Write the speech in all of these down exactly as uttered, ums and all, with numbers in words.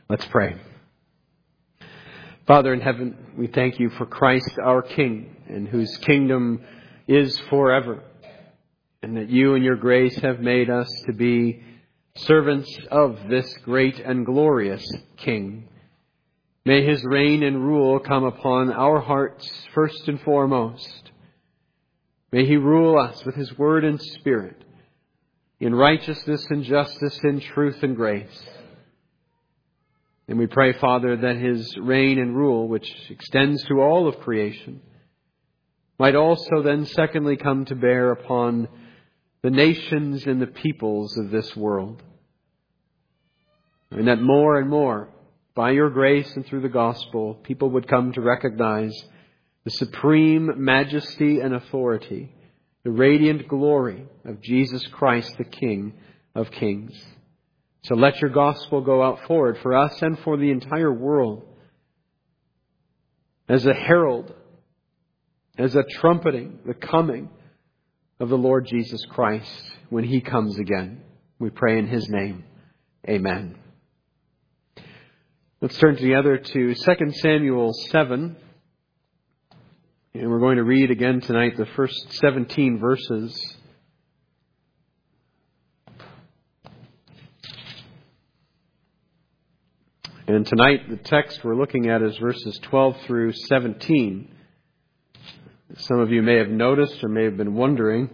Let's pray. Father in heaven, we thank you for Christ our King, and whose kingdom is forever, and that you and your grace have made us to be servants of this great and glorious King. May his reign and rule come upon our hearts first and foremost. May he rule us with his word and spirit, in righteousness and justice, in truth and grace. And we pray, Father, that his reign and rule, which extends to all of creation, might also then secondly come to bear upon the nations and the peoples of this world. And that more and more, by your grace and through the gospel, people would come to recognize the supreme majesty and authority, the radiant glory of Jesus Christ, the King of Kings. So let your gospel go out forward for us and for the entire world as a herald, as a trumpeting the coming of the Lord Jesus Christ when he comes again. We pray in his name. Amen. Let's turn together to Second Samuel seven. And we're going to read again tonight the first seventeen verses. And tonight, the text we're looking at is verses twelve through seventeen. Some of you may have noticed or may have been wondering,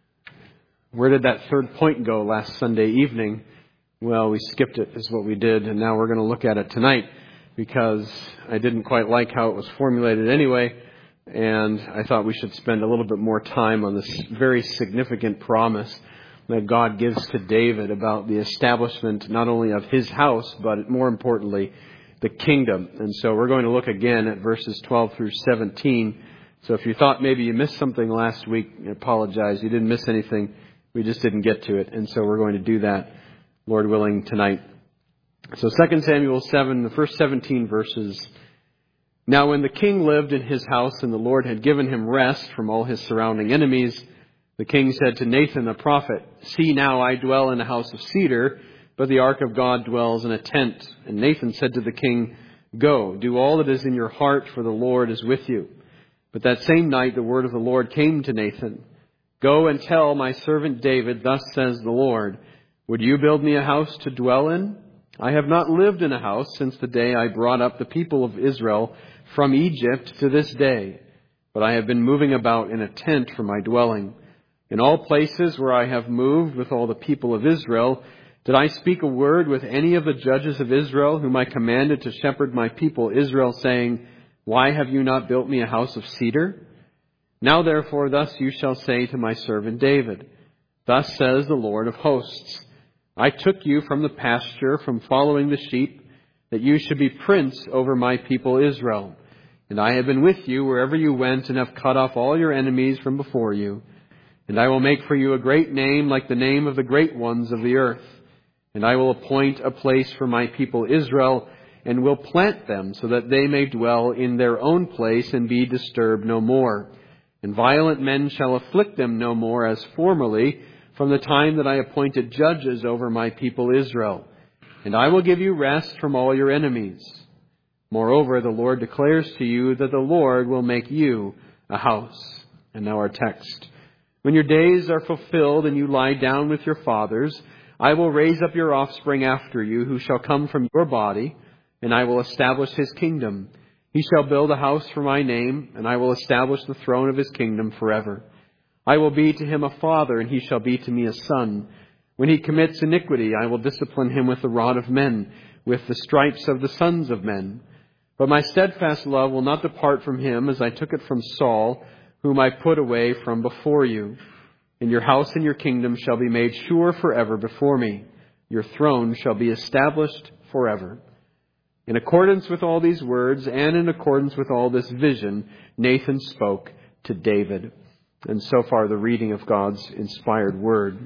where did that third point go last Sunday evening? Well, we skipped it is what we did, and now we're going to look at it tonight because I didn't quite like how it was formulated anyway, and I thought we should spend a little bit more time on this very significant promise that God gives to David about the establishment not only of his house, but more importantly, the kingdom. And so we're going to look again at verses twelve through seventeen. So if you thought maybe you missed something last week, I apologize. You didn't miss anything. We just didn't get to it. And so we're going to do that, Lord willing, tonight. So Second Samuel seven, the first seventeen verses. Now when the king lived in his house and the Lord had given him rest from all his surrounding enemies, the king said to Nathan the prophet, "See now, I dwell in a house of cedar, but the ark of God dwells in a tent." And Nathan said to the king, "Go, do all that is in your heart, for the Lord is with you." But that same night the word of the Lord came to Nathan. "Go and tell my servant David, thus says the Lord, would you build me a house to dwell in? I have not lived in a house since the day I brought up the people of Israel from Egypt to this day, but I have been moving about in a tent for my dwelling. In all places where I have moved with all the people of Israel, did I speak a word with any of the judges of Israel, whom I commanded to shepherd my people Israel, saying, why have you not built me a house of cedar? Now therefore thus you shall say to my servant David, thus says the Lord of hosts, I took you from the pasture, from following the sheep, that you should be prince over my people Israel. And I have been with you wherever you went, and have cut off all your enemies from before you. And I will make for you a great name like the name of the great ones of the earth. And I will appoint a place for my people Israel, and will plant them so that they may dwell in their own place and be disturbed no more. And violent men shall afflict them no more as formerly, from the time that I appointed judges over my people Israel. And I will give you rest from all your enemies. Moreover, the Lord declares to you that the Lord will make you a house." And now our text. "When your days are fulfilled and you lie down with your fathers, I will raise up your offspring after you, who shall come from your body, and I will establish his kingdom. He shall build a house for my name, and I will establish the throne of his kingdom forever. I will be to him a father, and he shall be to me a son. When he commits iniquity, I will discipline him with the rod of men, with the stripes of the sons of men. But my steadfast love will not depart from him, as I took it from Saul, whom I put away from before you. And your house and your kingdom shall be made sure forever before me. Your throne shall be established forever." In accordance with all these words, and in accordance with all this vision, Nathan spoke to David. And so far, the reading of God's inspired word.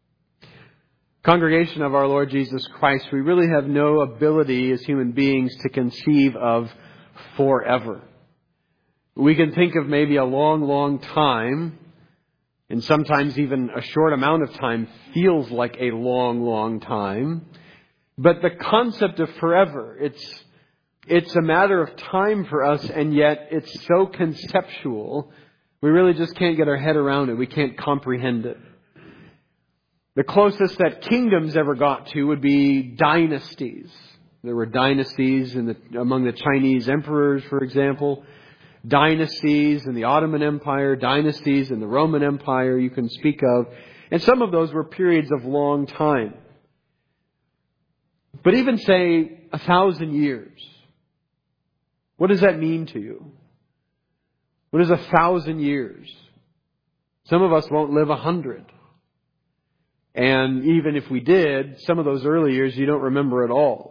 Congregation of our Lord Jesus Christ, we really have no ability as human beings to conceive of forever. We can think of maybe a long, long time, and sometimes even a short amount of time feels like a long, long time. But the concept of forever, it's, it's a matter of time for us, and yet it's so conceptual, we really just can't get our head around it. We can't comprehend it. The closest that kingdoms ever got to would be dynasties. There were dynasties in the, among the Chinese emperors, for example. Dynasties in the Ottoman Empire. Dynasties in the Roman Empire you can speak of. And some of those were periods of long time. But even say a thousand years. What does that mean to you? What is a thousand years? Some of us won't live a hundred. And even if we did, some of those early years you don't remember at all.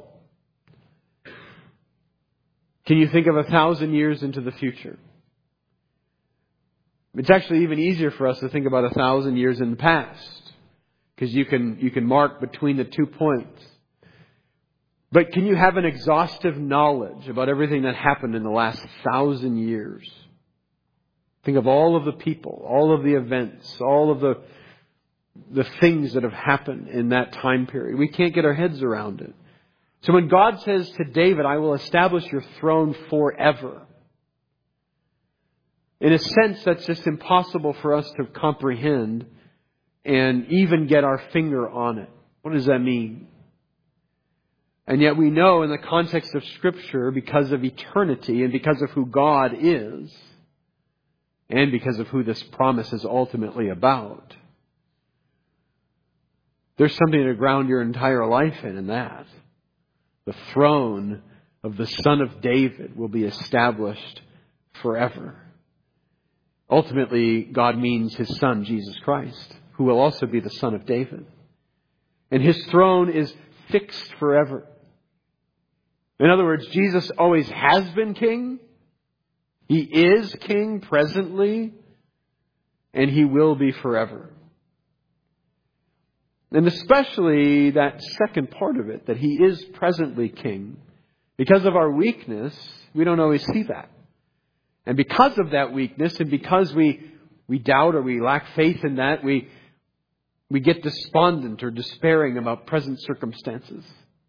Can you think of a thousand years into the future? It's actually even easier for us to think about a thousand years in the past, because you can, you can mark between the two points. But can you have an exhaustive knowledge about everything that happened in the last thousand years? Think of all of the people, all of the events, all of the, the things that have happened in that time period. We can't get our heads around it. So when God says to David, I will establish your throne forever, in a sense that's just impossible for us to comprehend and even get our finger on it. What does that mean? And yet we know in the context of Scripture, because of eternity and because of who God is, and because of who this promise is ultimately about, there's something to ground your entire life in, in that. The throne of the Son of David will be established forever. Ultimately, God means His Son, Jesus Christ, who will also be the Son of David. And His throne is fixed forever. In other words, Jesus always has been king. He is king presently. And He will be forever. And especially that second part of it, that He is presently king. Because of our weakness, we don't always see that. And because of that weakness, and because we, we doubt or we lack faith in that, we, we get despondent or despairing about present circumstances.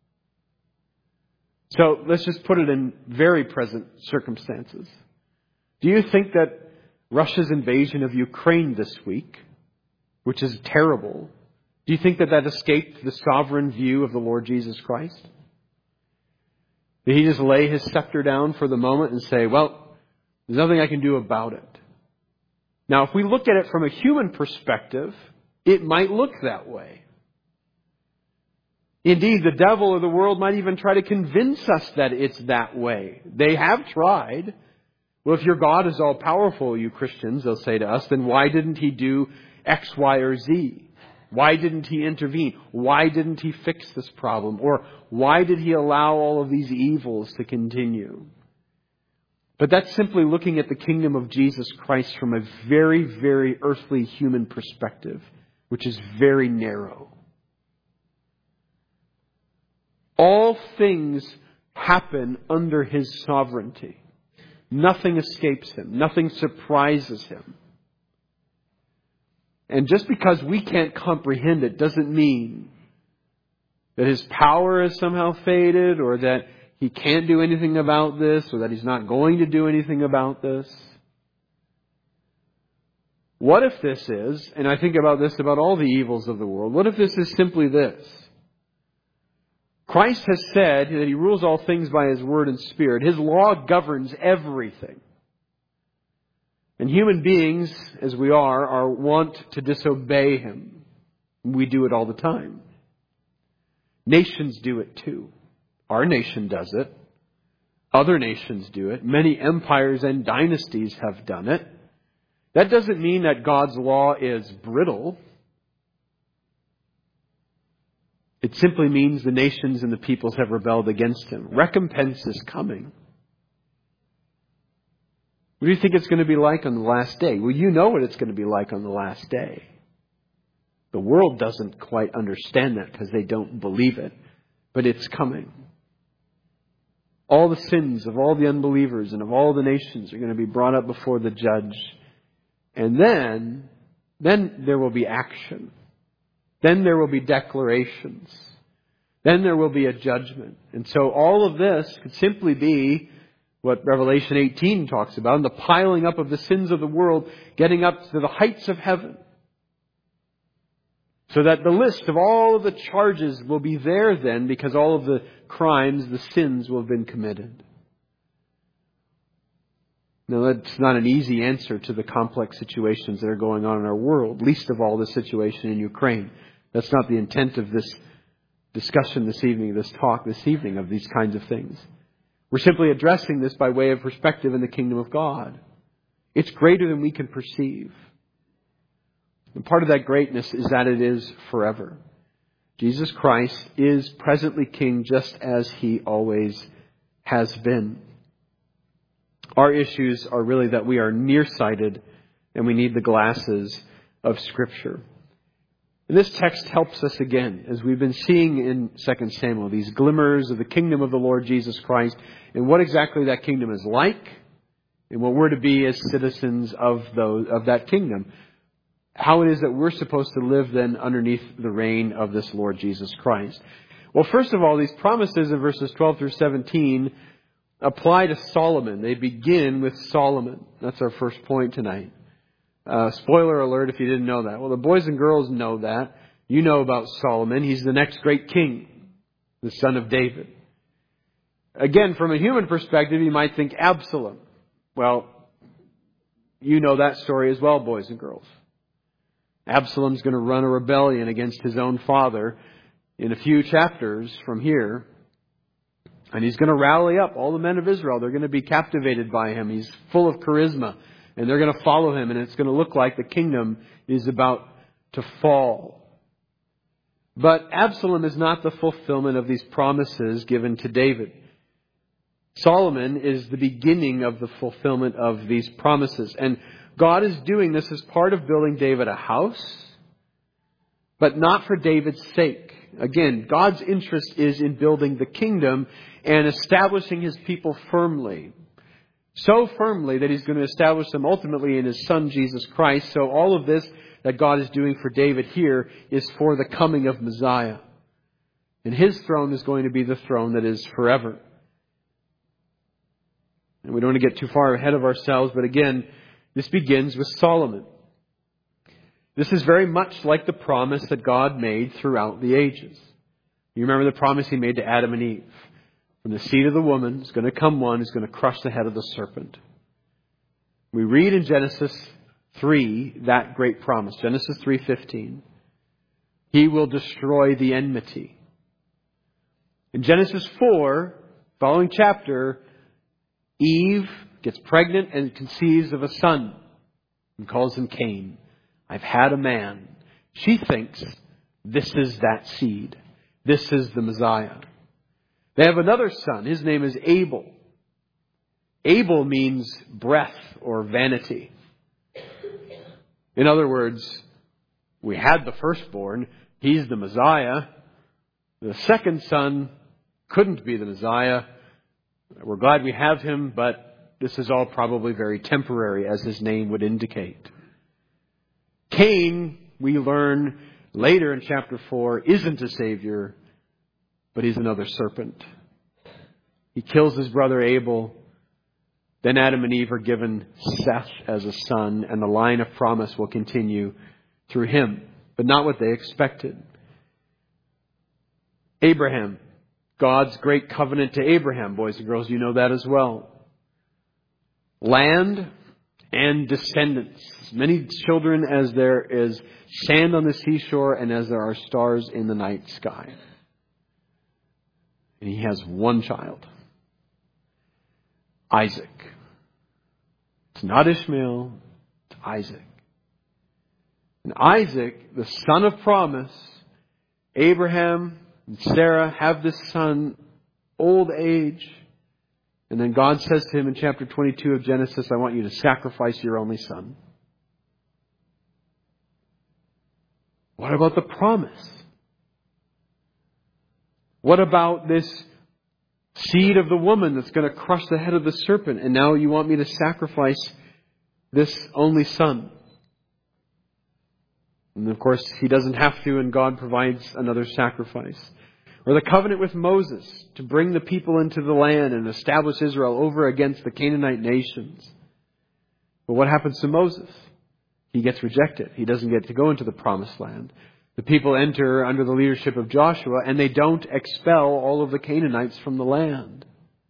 So let's just put it in very present circumstances. Do you think that Russia's invasion of Ukraine this week, which is terrible, do you think that that escaped the sovereign view of the Lord Jesus Christ? Did He just lay His scepter down for the moment and say, well, there's nothing I can do about it? Now, if we look at it from a human perspective, it might look that way. Indeed, the devil or the world might even try to convince us that it's that way. They have tried. Well, if your God is all powerful, you Christians, they'll say to us, then why didn't He do X, Y, or Z? Why didn't He intervene? Why didn't He fix this problem? Or why did He allow all of these evils to continue? But that's simply looking at the kingdom of Jesus Christ from a very, very earthly human perspective, which is very narrow. All things happen under His sovereignty. Nothing escapes Him. Nothing surprises Him. And just because we can't comprehend it doesn't mean that His power has somehow faded, or that He can't do anything about this, or that He's not going to do anything about this. What if this is, and I think about this about all the evils of the world, what if this is simply this? Christ has said that He rules all things by His word and Spirit. His law governs everything. And human beings, as we are, are wont to disobey Him. We do it all the time. Nations do it too. Our nation does it. Other nations do it. Many empires and dynasties have done it. That doesn't mean that God's law is brittle. It simply means the nations and the peoples have rebelled against Him. Recompense is coming. What do you think it's going to be like on the last day? Well, you know what it's going to be like on the last day. The world doesn't quite understand that because they don't believe it. But it's coming. All the sins of all the unbelievers and of all the nations are going to be brought up before the judge. And then, then there will be action. Then there will be declarations. Then there will be a judgment. And so all of this could simply be what Revelation eighteen talks about, and the piling up of the sins of the world, getting up to the heights of heaven. So that the list of all of the charges will be there then, because all of the crimes, the sins will have been committed. Now, that's not an easy answer to the complex situations that are going on in our world, least of all the situation in Ukraine. That's not the intent of this discussion this evening, this talk this evening, of these kinds of things. We're simply addressing this by way of perspective in the kingdom of God. It's greater than we can perceive. And part of that greatness is that it is forever. Jesus Christ is presently King just as He always has been. Our issues are really that we are nearsighted and we need the glasses of Scripture. And this text helps us again, as we've been seeing in Second Samuel, these glimmers of the kingdom of the Lord Jesus Christ and what exactly that kingdom is like and what we're to be as citizens of those of that kingdom. How it is that we're supposed to live then underneath the reign of this Lord Jesus Christ. Well, first of all, these promises in verses twelve through seventeen apply to Solomon. They begin with Solomon. That's our first point tonight. Uh, spoiler alert if you didn't know that. Well, the boys and girls know that. You know about Solomon. He's the next great king, the son of David. Again, from a human perspective, you might think Absalom. Well, you know that story as well, boys and girls. Absalom's going to run a rebellion against his own father in a few chapters from here. And he's going to rally up all the men of Israel. They're going to be captivated by him. He's full of charisma. And they're going to follow him. And it's going to look like the kingdom is about to fall. But Absalom is not the fulfillment of these promises given to David. Solomon is the beginning of the fulfillment of these promises. And God is doing this as part of building David a house, but not for David's sake. Again, God's interest is in building the kingdom and establishing His people firmly. So firmly that He's going to establish them ultimately in His Son, Jesus Christ. So all of this that God is doing for David here is for the coming of Messiah. And His throne is going to be the throne that is forever. And we don't want to get too far ahead of ourselves, but again, this begins with Solomon. This is very much like the promise that God made throughout the ages. You remember the promise He made to Adam and Eve. From the seed of the woman is going to come one who's going to crush the head of the serpent. We read in Genesis three that great promise. Genesis three fifteen. He will destroy the enmity. In Genesis four, following chapter, Eve gets pregnant and conceives of a son and calls him Cain. I've had a man. She thinks this is that seed. This is the Messiah. They have another son. His name is Abel. Abel means breath or vanity. In other words, we had the firstborn. He's the Messiah. The second son couldn't be the Messiah. We're glad we have him, but this is all probably very temporary, as his name would indicate. Cain, we learn later in chapter four, isn't a savior, but he's another serpent. He kills his brother Abel. Then Adam and Eve are given Seth as a son, and the line of promise will continue through him, but not what they expected. Abraham, God's great covenant to Abraham. Boys and girls, you know that as well. Land and descendants. As many children as there is sand on the seashore and as there are stars in the night sky. And he has one child. Isaac. It's not Ishmael, it's Isaac. And Isaac, the son of promise, Abraham and Sarah have this son, old age. And then God says to him in chapter twenty-two of Genesis, I want you to sacrifice your only son. What about the promise? What about this seed of the woman that's going to crush the head of the serpent? And now you want me to sacrifice this only son. And of course, he doesn't have to, and God provides another sacrifice. Or the covenant with Moses to bring the people into the land and establish Israel over against the Canaanite nations. But what happens to Moses? He gets rejected. He doesn't get to go into the promised land. The people enter under the leadership of Joshua, and they don't expel all of the Canaanites from the land.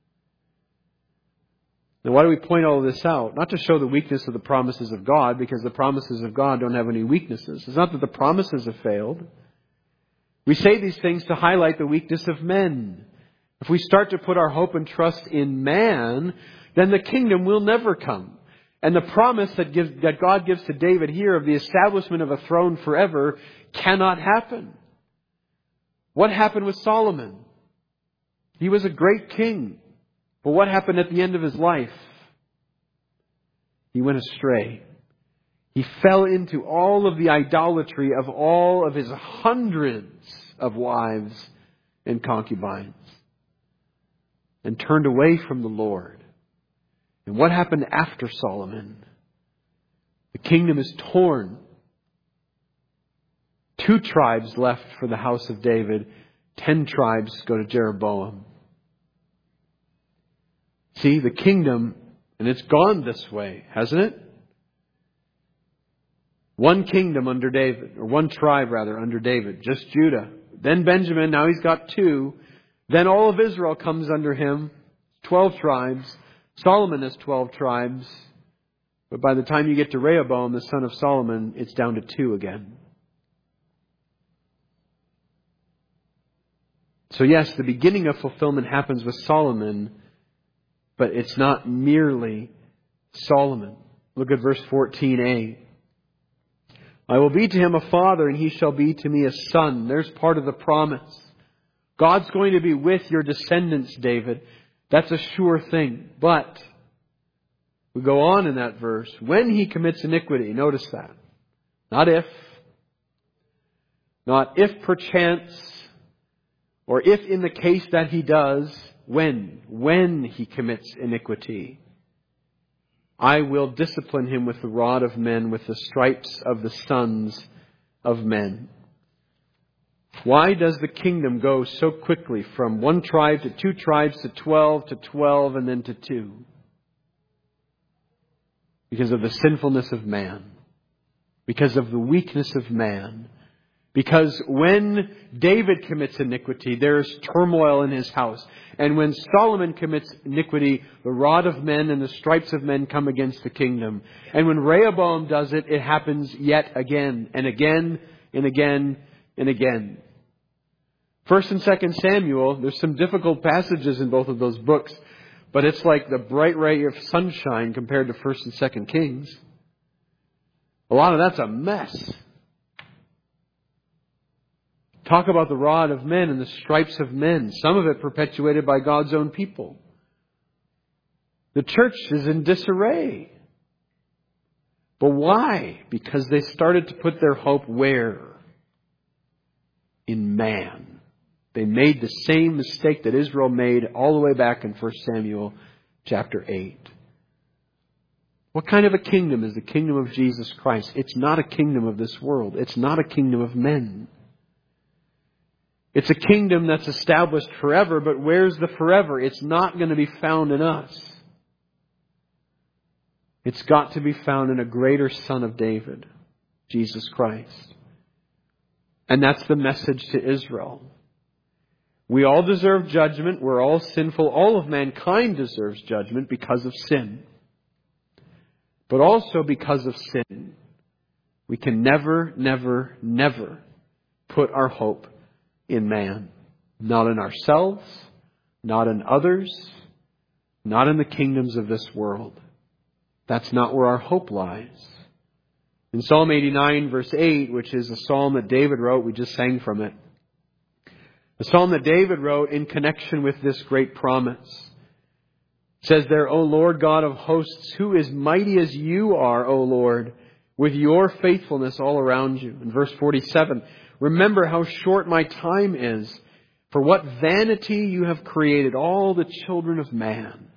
Now, why do we point all of this out? Not to show the weakness of the promises of God, because the promises of God don't have any weaknesses. It's not that the promises have failed. We say these things to highlight the weakness of men. If we start to put our hope and trust in man, then the kingdom will never come. And the promise that gives, that God gives to David here of the establishment of a throne forever cannot happen. What happened with Solomon? He was a great king. But what happened at the end of his life? He went astray. He fell into all of the idolatry of all of his hundreds of wives and concubines and turned away from the Lord. And what happened after Solomon? The kingdom is torn. Two tribes left for the house of David. Ten tribes go to Jeroboam. See, the kingdom, and it's gone this way, hasn't it? One kingdom under David, or one tribe rather under David, just Judah. Then Benjamin, now he's got two. Then all of Israel comes under him, twelve tribes. Solomon has twelve tribes. But by the time you get to Rehoboam, the son of Solomon, it's down to two again. So yes, the beginning of fulfillment happens with Solomon, but it's not merely Solomon. Look at verse fourteen a. I will be to him a father, and he shall be to me a son. There's part of the promise. God's going to be with your descendants, David. That's a sure thing. But we go on in that verse. When he commits iniquity, notice that. Not if. Not if perchance. Or if in the case that he does. When? When he commits iniquity. I will discipline him with the rod of men, with the stripes of the sons of men. Why does the kingdom go so quickly from one tribe to two tribes to twelve to twelve and then to two? Because of the sinfulness of man. Because of the weakness of man. Because when David commits iniquity, there's turmoil in his house. And when Solomon commits iniquity, the rod of men and the stripes of men come against the kingdom. And when Rehoboam does it, it happens yet again and again and again and again. First and Second Samuel, there's some difficult passages in both of those books. But it's like the bright ray of sunshine compared to First and Second Kings. A lot of that's a mess. Talk about the rod of men and the stripes of men. Some of it perpetuated by God's own people. The church is in disarray. But why? Because they started to put their hope where? In man. They made the same mistake that Israel made all the way back in First Samuel chapter eight. What kind of a kingdom is the kingdom of Jesus Christ? It's not a kingdom of this world. It's not a kingdom of men. It's a kingdom that's established forever, but where's the forever? It's not going to be found in us. It's got to be found in a greater Son of David, Jesus Christ. And that's the message to Israel. We all deserve judgment. We're all sinful. All of mankind deserves judgment because of sin. But also because of sin, we can never, never, never put our hope in man. Not in ourselves, not in others, not in the kingdoms of this world. That's not where our hope lies. In Psalm eighty-nine verse eight, which is a psalm that David wrote, we just sang from it. The psalm that David wrote in connection with this great promise. It says there, O Lord God of hosts, who is mighty as you are, O Lord, with your faithfulness all around you. In verse forty-seven, remember how short my time is. For what vanity you have created all the children of man.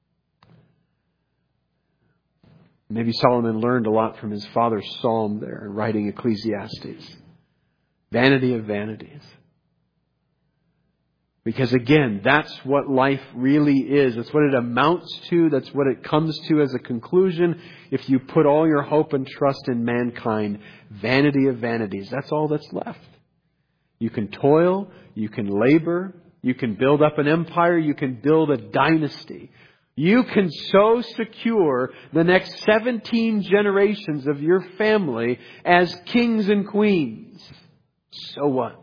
Maybe Solomon learned a lot from his father's psalm there in writing Ecclesiastes. Vanity of vanities. Because again, that's what life really is. That's what it amounts to. That's what it comes to as a conclusion. If you put all your hope and trust in mankind, vanity of vanities, that's all that's left. You can toil, you can labor, you can build up an empire, you can build a dynasty. You can so secure the next seventeen generations of your family as kings and queens. So what?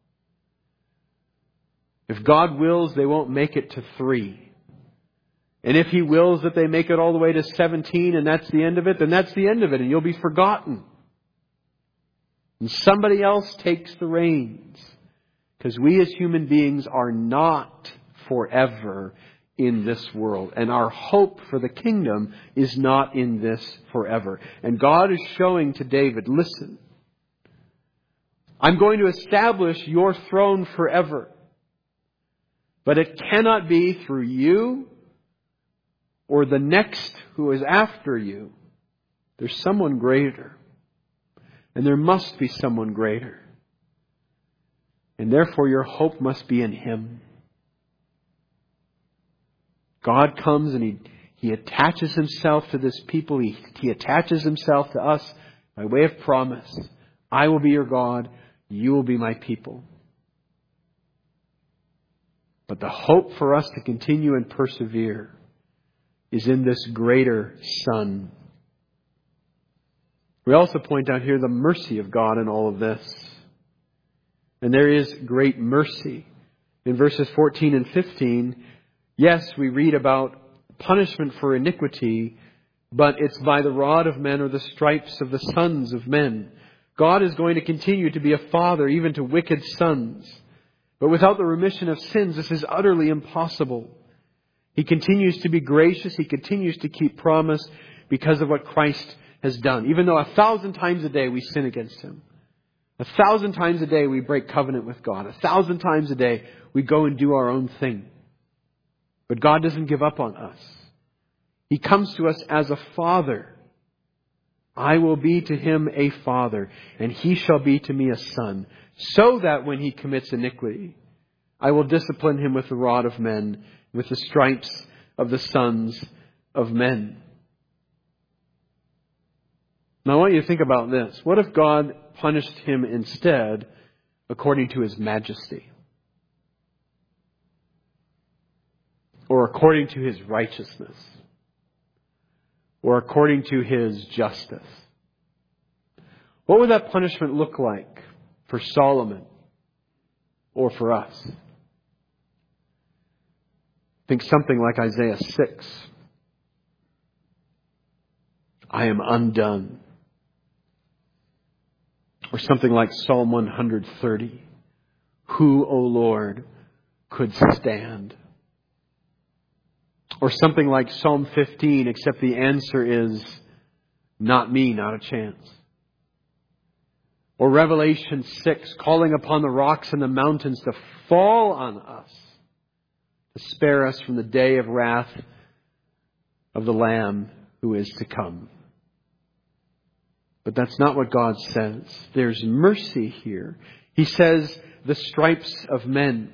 If God wills, they won't make it to three. And if He wills that they make it all the way to seventeen and that's the end of it, then that's the end of it and you'll be forgotten. And somebody else takes the reins. Because we as human beings are not forever in this world. And our hope for the kingdom is not in this forever. And God is showing to David, listen, I'm going to establish your throne forever. But it cannot be through you or the next who is after you. There's someone greater. And there must be someone greater. And therefore your hope must be in Him. God comes and He, he attaches Himself to this people. He, he attaches Himself to us by way of promise. I will be your God. You will be my people. But the hope for us to continue and persevere is in this greater Son. We also point out here the mercy of God in all of this. And there is great mercy. In verses fourteen and fifteen, yes, we read about punishment for iniquity, but it's by the rod of men or the stripes of the sons of men. God is going to continue to be a father even to wicked sons. But without the remission of sins, this is utterly impossible. He continues to be gracious. He continues to keep promise because of what Christ has done. Even though a thousand times a day we sin against Him. A thousand times a day we break covenant with God. A thousand times a day we go and do our own thing. But God doesn't give up on us. He comes to us as a father. I will be to him a father, and he shall be to me a son, so that when he commits iniquity, I will discipline him with the rod of men, with the stripes of the sons of men. Now I want you to think about this. What if God punished him instead according to His majesty? Or according to His righteousness? Or according to His justice? What would that punishment look like for Solomon or for us? Think something like Isaiah six. I am undone. Or something like Psalm one thirty. Who, O Lord, could stand? Or something like Psalm fifteen, except the answer is not me, not a chance. Or Revelation six, calling upon the rocks and the mountains to fall on us, to spare us from the day of wrath of the Lamb who is to come. But that's not what God says. There's mercy here. He says the stripes of men.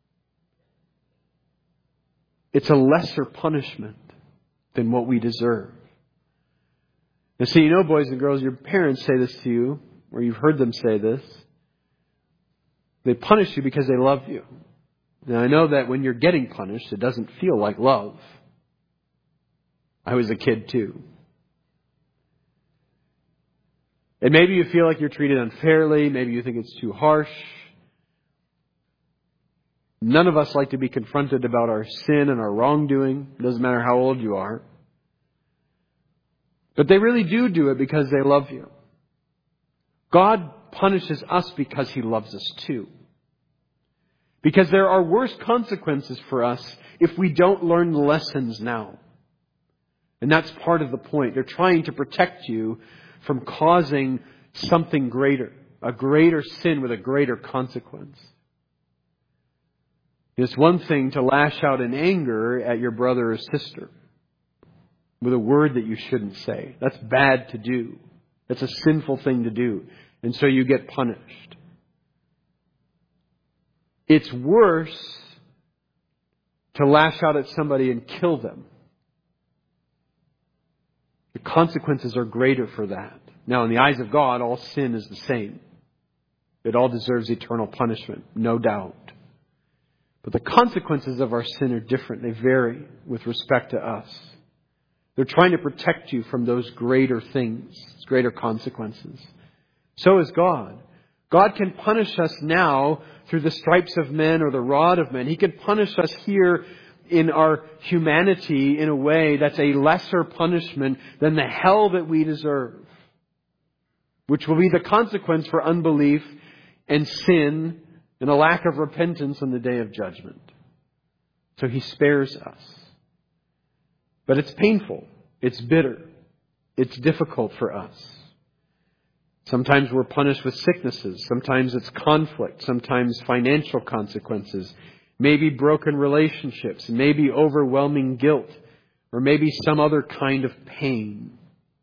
It's a lesser punishment than what we deserve. And so you know, boys and girls, your parents say this to you, or you've heard them say this. They punish you because they love you. Now I know that when you're getting punished, it doesn't feel like love. I was a kid too. And maybe you feel like you're treated unfairly. Maybe you think it's too harsh. None of us like to be confronted about our sin and our wrongdoing. It doesn't matter how old you are. But they really do do it because they love you. God punishes us because He loves us too. Because there are worse consequences for us if we don't learn the lessons now. And that's part of the point. They're trying to protect you from causing something greater, a greater sin with a greater consequence. It's one thing to lash out in anger at your brother or sister with a word that you shouldn't say. That's bad to do. That's a sinful thing to do. And so you get punished. It's worse to lash out at somebody and kill them. The consequences are greater for that. Now, in the eyes of God, all sin is the same. It all deserves eternal punishment, no doubt. But the consequences of our sin are different. They vary with respect to us. They're trying to protect you from those greater things, greater consequences. So is God. God can punish us now through the stripes of men or the rod of men. He can punish us here in our humanity in a way that's a lesser punishment than the hell that we deserve, which will be the consequence for unbelief and sin and a lack of repentance on the day of judgment. So He spares us. But it's painful. It's bitter. It's difficult for us. Sometimes we're punished with sicknesses. Sometimes it's conflict. Sometimes financial consequences. Maybe broken relationships. Maybe overwhelming guilt. Or maybe some other kind of pain.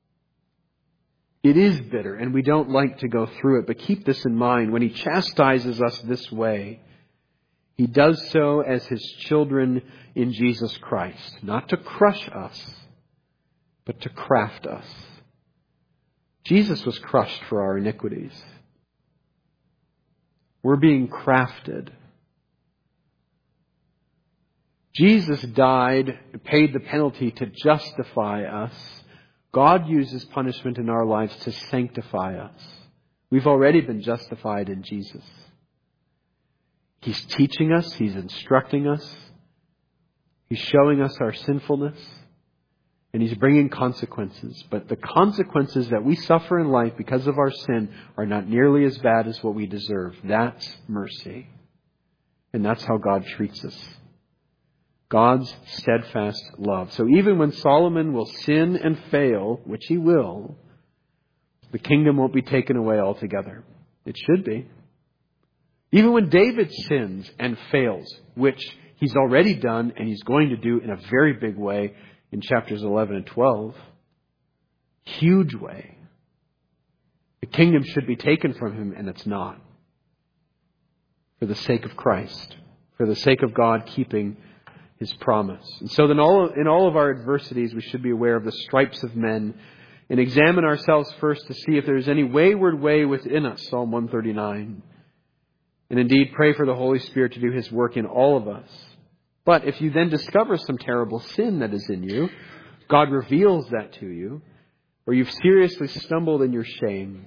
It is bitter, and we don't like to go through it. But keep this in mind. When He chastises us this way, He does so as His children in Jesus Christ. Not to crush us, but to craft us. Jesus was crushed for our iniquities. We're being crafted. Jesus died, paid the penalty to justify us. God uses punishment in our lives to sanctify us. We've already been justified in Jesus. He's teaching us. He's instructing us. He's showing us our sinfulness. And He's bringing consequences. But the consequences that we suffer in life because of our sin are not nearly as bad as what we deserve. That's mercy. And that's how God treats us. God's steadfast love. So even when Solomon will sin and fail, which he will, the kingdom won't be taken away altogether. It should be. Even when David sins and fails, which he's already done and he's going to do in a very big way in chapters eleven and twelve, huge way, the kingdom should be taken from him, and it's not. For the sake of Christ. For the sake of God keeping His promise. And so then all, in all of our adversities, we should be aware of the stripes of men and examine ourselves first to see if there is any wayward way within us, Psalm one thirty-nine. And indeed, pray for the Holy Spirit to do His work in all of us. But if you then discover some terrible sin that is in you, God reveals that to you, or you've seriously stumbled in your shame,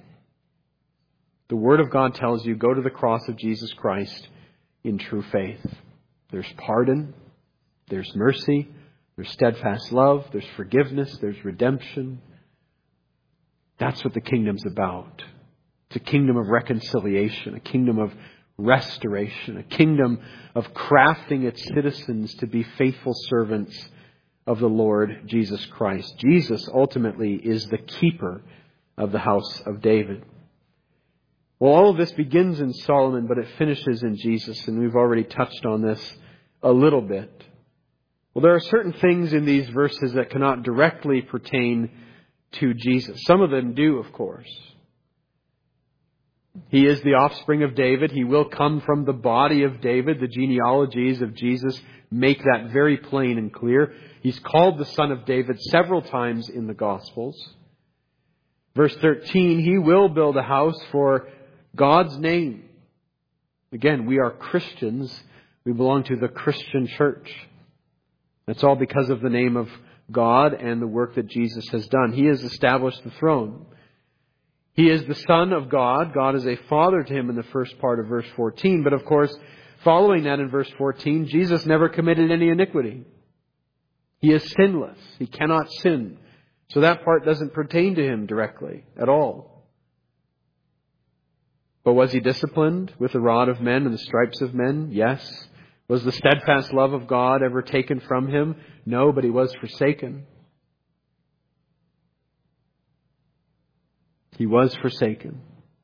the Word of God tells you, go to the cross of Jesus Christ in true faith. There's pardon. There's mercy. There's steadfast love. There's forgiveness. There's redemption. That's what the kingdom's about. It's a kingdom of reconciliation, a kingdom of restoration, a kingdom of crafting its citizens to be faithful servants of the Lord Jesus Christ. Jesus ultimately is the keeper of the house of David. Well, all of this begins in Solomon, but it finishes in Jesus, and we've already touched on this a little bit. Well, there are certain things in these verses that cannot directly pertain to Jesus. Some of them do, of course. He is the offspring of David. He will come from the body of David. The genealogies of Jesus make that very plain and clear. He's called the Son of David several times in the Gospels. Verse thirteen, He will build a house for God's name. Again, we are Christians. We belong to the Christian church. That's all because of the name of God and the work that Jesus has done. He has established the throne. He is the Son of God. God is a father to Him in the first part of verse fourteen. But of course, following that in verse fourteen, Jesus never committed any iniquity. He is sinless. He cannot sin. So that part doesn't pertain to Him directly at all. But was He disciplined with the rod of men and the stripes of men? Yes. Was the steadfast love of God ever taken from Him? No, but He was forsaken. He was forsaken.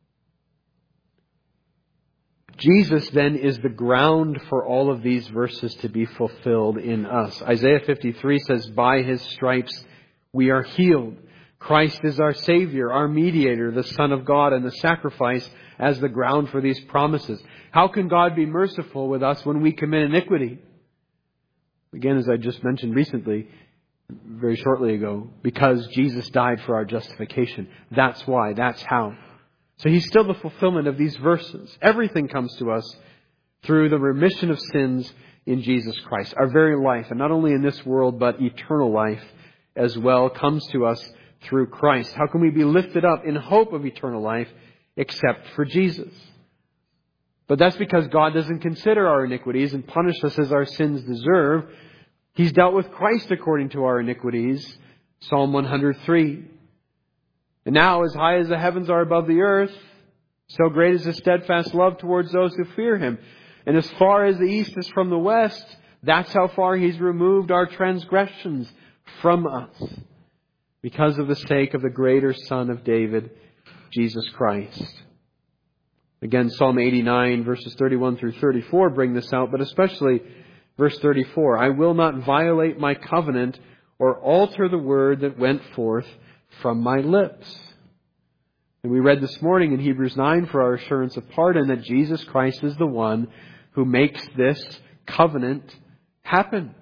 Jesus then is the ground for all of these verses to be fulfilled in us. Isaiah fifty-three says, by His stripes we are healed. Christ is our Savior, our mediator, the Son of God, and the sacrifice as the ground for these promises. How can God be merciful with us when we commit iniquity? Again, as I just mentioned recently, very shortly ago, because Jesus died for our justification. That's why. That's how. So He's still the fulfillment of these verses. Everything comes to us through the remission of sins in Jesus Christ. Our very life, and not only in this world, but eternal life as well, comes to us through Christ. How can we be lifted up in hope of eternal life except for Jesus? But that's because God doesn't consider our iniquities and punish us as our sins deserve. He's dealt with Christ according to our iniquities. Psalm one hundred three. And now, as high as the heavens are above the earth, so great is His steadfast love towards those who fear Him. And as far as the east is from the west, that's how far He's removed our transgressions from us, because of the sake of the greater Son of David, Jesus Christ. Again, Psalm eighty-nine, verses thirty-one through thirty-four bring this out, but especially verse thirty-four. I will not violate my covenant or alter the word that went forth from my lips. And we read this morning in Hebrews nine for our assurance of pardon that Jesus Christ is the one who makes this covenant happen.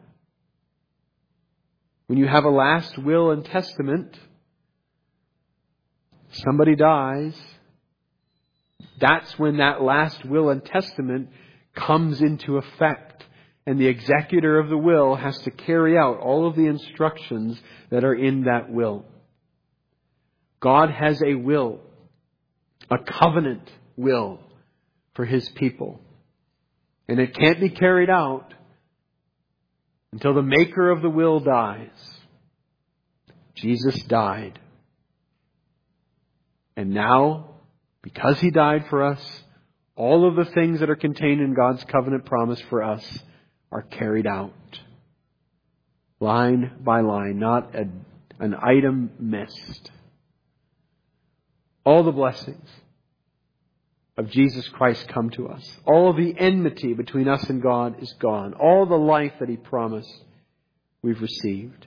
When you have a last will and testament, somebody dies, that's when that last will and testament comes into effect. And the executor of the will has to carry out all of the instructions that are in that will. God has a will, a covenant will for His people. And it can't be carried out until the maker of the will dies. Jesus died. And now, because He died for us, all of the things that are contained in God's covenant promise for us are carried out. Line by line, not a, an item missed. All the blessings of Jesus Christ come to us. All the enmity between us and God is gone. All the life that He promised, we've received.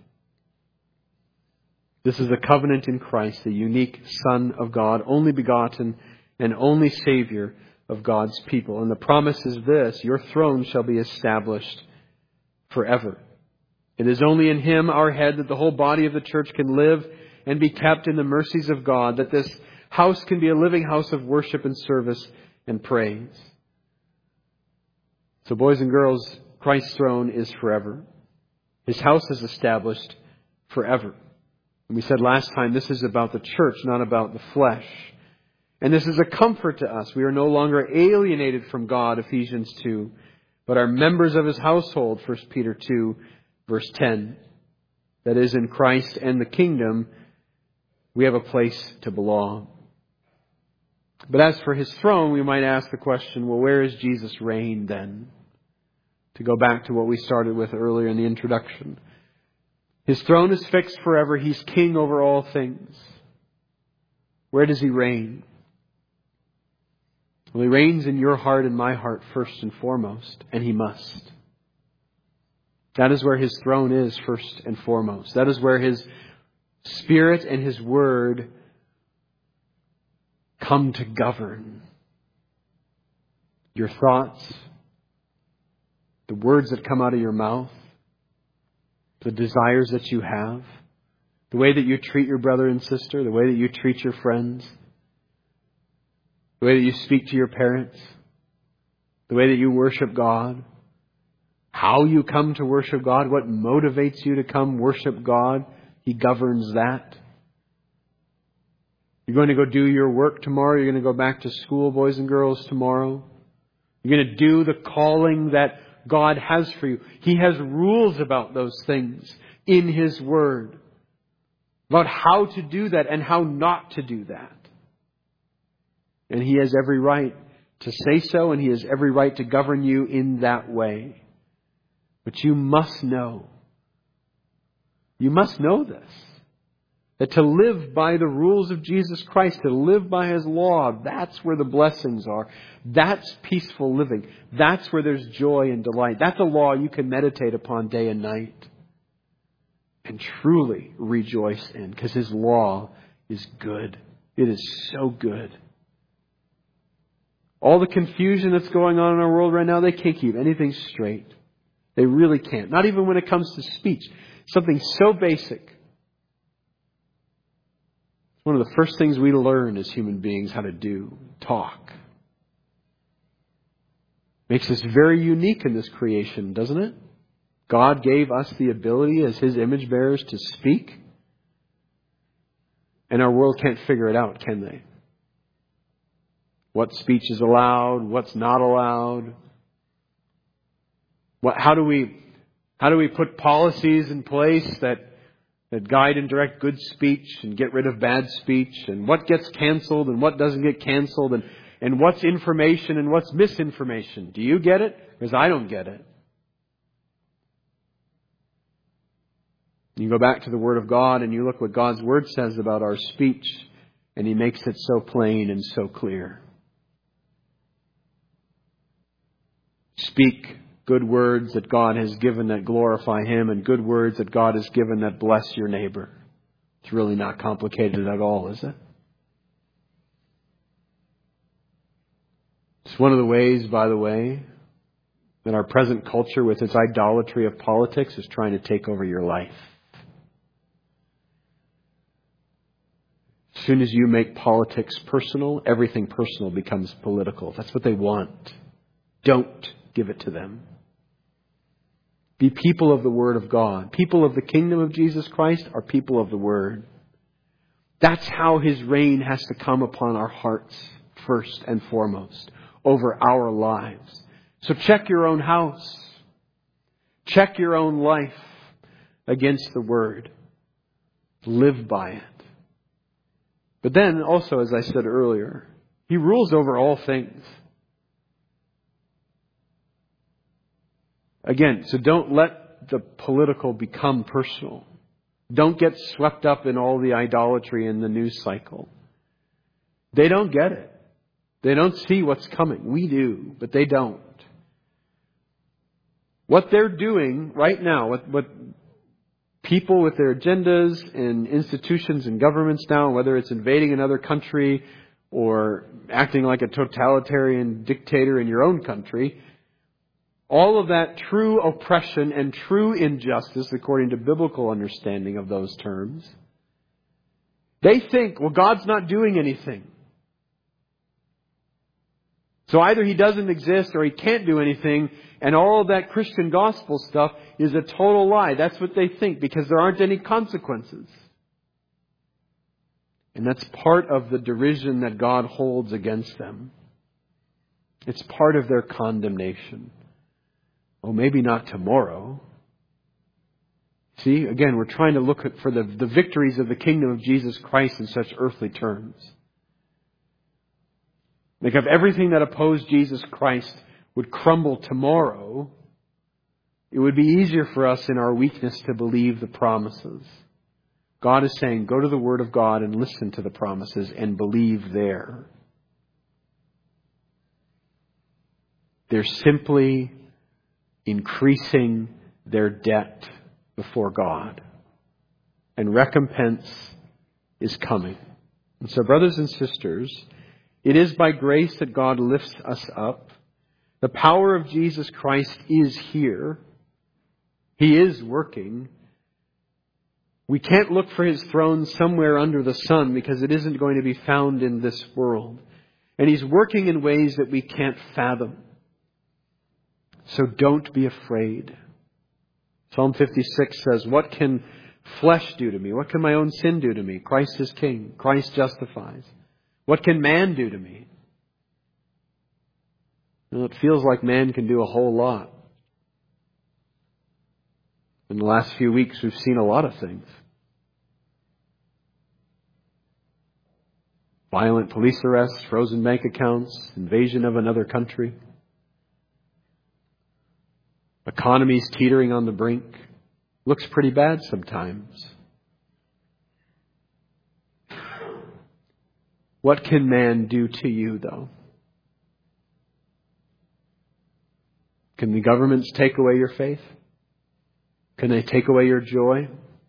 This is a covenant in Christ, the unique Son of God, only begotten and only Savior of God's people. And the promise is this: your throne shall be established forever. It is only in Him, our head, that the whole body of the church can live and be kept in the mercies of God, that this house can be a living house of worship and service and praise. So boys and girls, Christ's throne is forever. His house is established forever. And we said last time, this is about the church, not about the flesh. And this is a comfort to us. We are no longer alienated from God, Ephesians two, but are members of His household, First Peter two, verse ten. That is, in Christ and the kingdom, we have a place to belong. But as for His throne, we might ask the question, well, where is Jesus' reign then? To go back to what we started with earlier in the introduction. His throne is fixed forever. He's king over all things. Where does He reign? Well, He reigns in your heart and my heart first and foremost, and He must. That is where His throne is first and foremost. That is where His Spirit and His Word come to govern your thoughts, the words that come out of your mouth, the desires that you have, the way that you treat your brother and sister, the way that you treat your friends, the way that you speak to your parents, the way that you worship God, how you come to worship God, what motivates you to come worship God. He governs that. You're going to go do your work tomorrow. You're going to go back to school, boys and girls, tomorrow. You're going to do the calling that God has for you. He has rules about those things in His Word, about how to do that and how not to do that. And He has every right to say so, and He has every right to govern you in that way. But you must know, you must know this, that to live by the rules of Jesus Christ, to live by His law, that's where the blessings are. That's peaceful living. That's where there's joy and delight. That's a law you can meditate upon day and night and truly rejoice in, because His law is good. It is so good. All the confusion that's going on in our world right now, they can't keep anything straight. They really can't. Not even when it comes to speech. Something so basic. It's one of the first things we learn as human beings how to do. Talk. Makes us very unique in this creation, doesn't it? God gave us the ability as His image bearers to speak. And our world can't figure it out, can they? What speech is allowed, what's not allowed. What, how do we, how do we put policies in place that, that guide and direct good speech and get rid of bad speech? And what gets canceled and what doesn't get canceled? And, and what's information and what's misinformation? Do you get it? Because I don't get it. You go back to the Word of God and you look what God's Word says about our speech, and He makes it so plain and so clear. Speak good words that God has given that glorify Him, and good words that God has given that bless your neighbor. It's really not complicated at all, is it? It's one of the ways, by the way, that our present culture with its idolatry of politics is trying to take over your life. As soon as you make politics personal, everything personal becomes political. That's what they want. Don't give it to them. Be people of the Word of God. People of the kingdom of Jesus Christ are people of the Word. That's how His reign has to come upon our hearts first and foremost, over our lives. So check your own house. Check your own life against the Word. Live by it. But then also, as I said earlier, He rules over all things. Again, so don't let the political become personal. Don't get swept up in all the idolatry in the news cycle. They don't get it. They don't see what's coming. We do, but they don't. What they're doing right now, what, what people with their agendas and institutions and governments now, whether it's invading another country or acting like a totalitarian dictator in your own country, all of that true oppression and true injustice, according to biblical understanding of those terms, they think, well, God's not doing anything. So either He doesn't exist or He can't do anything, and all of that Christian gospel stuff is a total lie. That's what they think, because there aren't any consequences. And that's part of the derision that God holds against them. It's part of their condemnation. Oh, maybe not tomorrow. See, again, we're trying to look at for the, the victories of the kingdom of Jesus Christ in such earthly terms. Like if everything that opposed Jesus Christ would crumble tomorrow, it would be easier for us in our weakness to believe the promises. God is saying, go to the Word of God and listen to the promises and believe there. They're simply increasing their debt before God. And recompense is coming. And so, brothers and sisters, it is by grace that God lifts us up. The power of Jesus Christ is here. He is working. We can't look for His throne somewhere under the sun because it isn't going to be found in this world. And He's working in ways that we can't fathom. So don't be afraid. Psalm fifty-six says, what can flesh do to me? What can my own sin do to me? Christ is King. Christ justifies. What can man do to me? Well, it feels like man can do a whole lot. In the last few weeks, we've seen a lot of things. Violent police arrests, frozen bank accounts, invasion of another country. Economies teetering on the brink. Looks pretty bad sometimes. What can man do to you, though? Can the governments take away your faith? Can they take away your joy?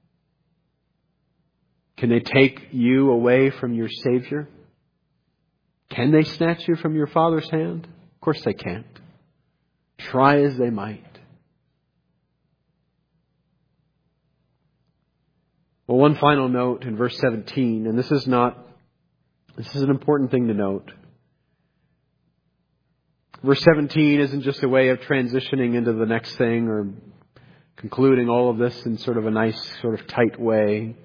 Can they take you away from your Savior? Can they snatch you from your Father's hand? Of course they can't. Try as they might. one final note in verse seventeen, and this is not, this is an important thing to note. Verse seventeen isn't just a way of transitioning into the next thing or concluding all of this in sort of a nice, sort of tight way.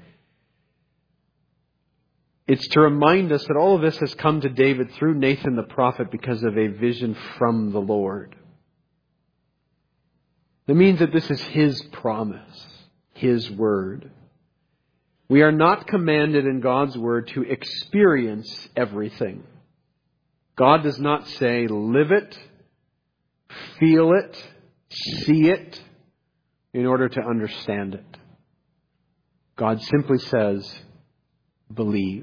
It's to remind us that all of this has come to David through Nathan the prophet because of a vision from the Lord. That means that this is His promise, His word. We are not commanded in God's word to experience everything. God does not say, live it, feel it, see it, in order to understand it. God simply says, believe.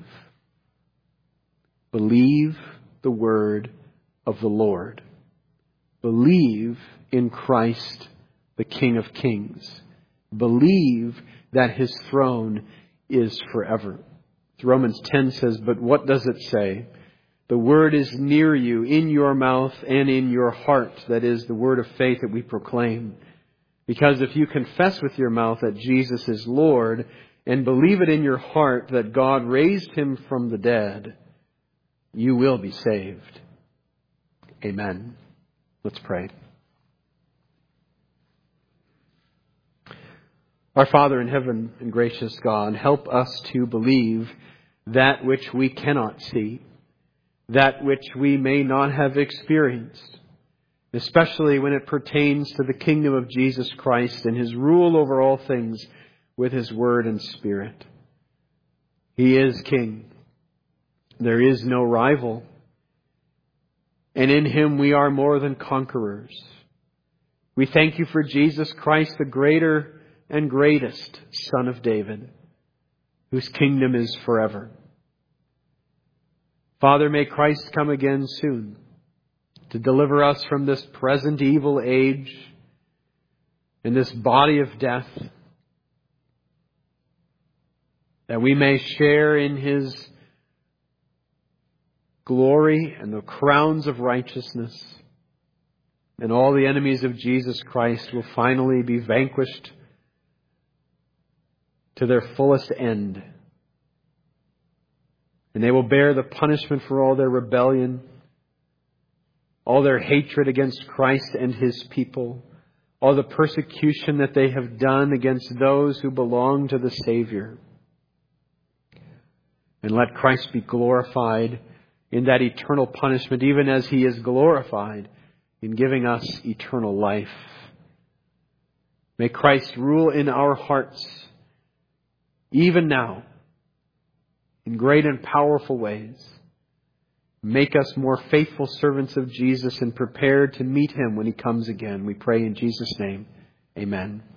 Believe the word of the Lord. Believe in Christ, the King of Kings. Believe that His throne is forever. Romans ten says, but what does it say? The word is near you, in your mouth and in your heart. That is the word of faith that we proclaim. Because if you confess with your mouth that Jesus is Lord and believe it in your heart that God raised Him from the dead, you will be saved. Amen. Let's pray. Our Father in heaven and gracious God, help us to believe that which we cannot see, that which we may not have experienced, especially when it pertains to the kingdom of Jesus Christ and His rule over all things with His word and spirit. He is King. There is no rival. And in Him we are more than conquerors. We thank You for Jesus Christ, the greater and greatest Son of David, whose kingdom is forever. Father, may Christ come again soon to deliver us from this present evil age and this body of death, that we may share in His glory and the crowns of righteousness, and all the enemies of Jesus Christ will finally be vanquished to their fullest end. And they will bear the punishment for all their rebellion, all their hatred against Christ and His people, all the persecution that they have done against those who belong to the Savior. And let Christ be glorified in that eternal punishment, even as He is glorified in giving us eternal life. May Christ rule in our hearts, even now, in great and powerful ways. Make us more faithful servants of Jesus and prepared to meet Him when He comes again. We pray in Jesus' name. Amen.